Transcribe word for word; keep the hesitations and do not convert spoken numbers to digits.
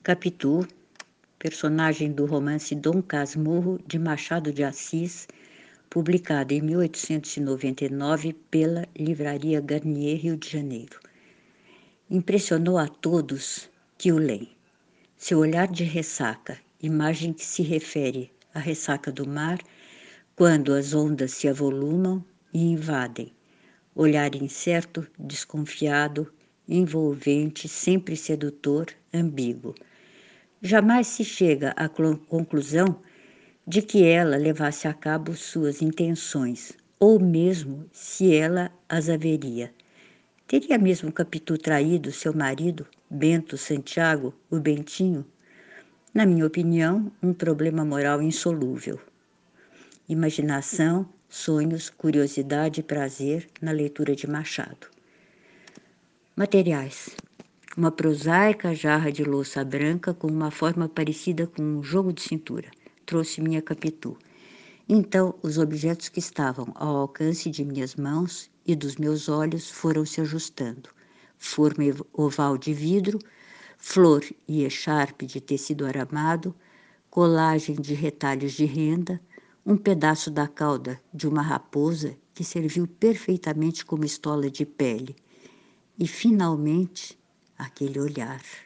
Capitu, personagem do romance Dom Casmurro, de Machado de Assis, publicado em mil oitocentos e noventa e nove pela Livraria Garnier, Rio de Janeiro. Impressionou a todos que o leem. Seu olhar de ressaca, imagem que se refere à ressaca do mar, quando as ondas se avolumam e invadem. Olhar incerto, desconfiado, envolvente, sempre sedutor, ambíguo. Jamais se chega à conclusão de que ela levasse a cabo suas intenções, ou mesmo se ela as haveria. Teria mesmo Capitu traído seu marido, Bento Santiago, o Bentinho? Na minha opinião, um problema moral insolúvel. Imaginação, sonhos, curiosidade e prazer na leitura de Machado. Materiais. Uma prosaica jarra de louça branca com uma forma parecida com um jogo de cintura. Trouxe minha Capitu. Então, os objetos que estavam ao alcance de minhas mãos e dos meus olhos foram se ajustando. Forma oval de vidro, flor e echarpe de tecido aramado, colagem de retalhos de renda, um pedaço da cauda de uma raposa que serviu perfeitamente como estola de pele. E, finalmente, aquele olhar.